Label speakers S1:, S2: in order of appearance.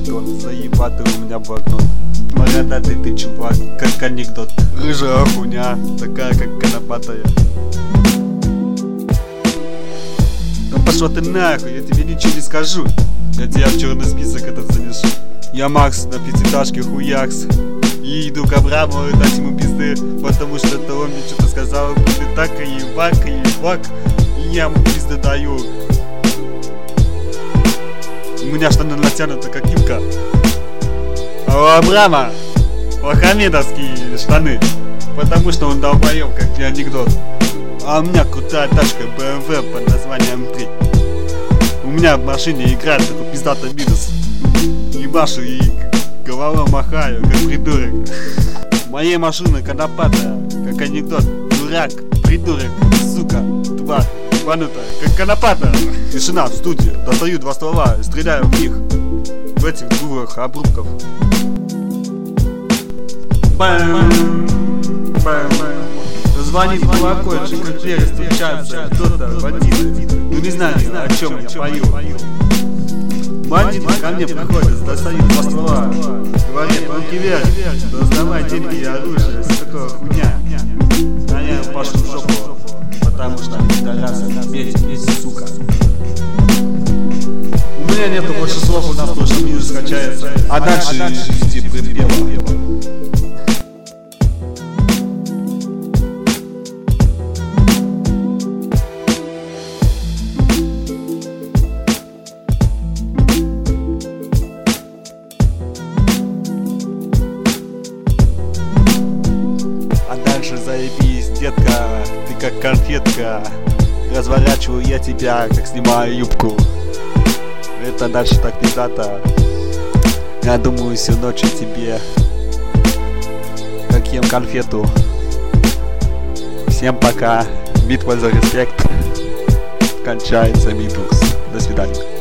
S1: бетон, заебатый у меня блокнот. Бородатый ты чувак, как анекдот. Рыжая хуйня, такая как конопатая. Да пошла ты нахуй, я тебе ничего не скажу. Я тебя в черный список этот занесу. Я Макс на пятиэтажке хуякс. И иду к Абраму дать ему пизды, потому что это он мне что-то сказал. Ты так и ебак, и я ему пизды даю. У меня штаны натянуты как юбка, а у Абрама лохамедовские штаны, потому что он долбоёб, как и анекдот. А у меня крутая тачка BMW под названием 3. У меня в машине играет такой пиздатый минус. Ебашу и головой махаю, как придурок. Моей машины конопатая, как анекдот. Дурак, придурок, сука, тварь, ебанутая, как конопатая. Тишина в студии, достаю 2 ствола и стреляю в них, в этих двух обрубков. Бэм, бэм. Звонит колокольчик, как двери стучатся, кто-то бандит. Ну не знаю, о чем я пою. Бандит ко мне приходит, достает 2 ствола, говорит: руки вверх, доставай деньги и оружие, такая хуйня. А я пошел в жопу, потому что пидорасы есть, сука. У меня нету больше слов, у нас тоже минус скачается, а дальше жди припева. А дальше заебись, детка, ты как конфетка. Разворачиваю я тебя, как снимаю юбку. Это дальше так пиздато. Я думаю всю ночь о тебе, как ем конфету. Всем пока. Битва за респект. Кончается Минус. До свидания.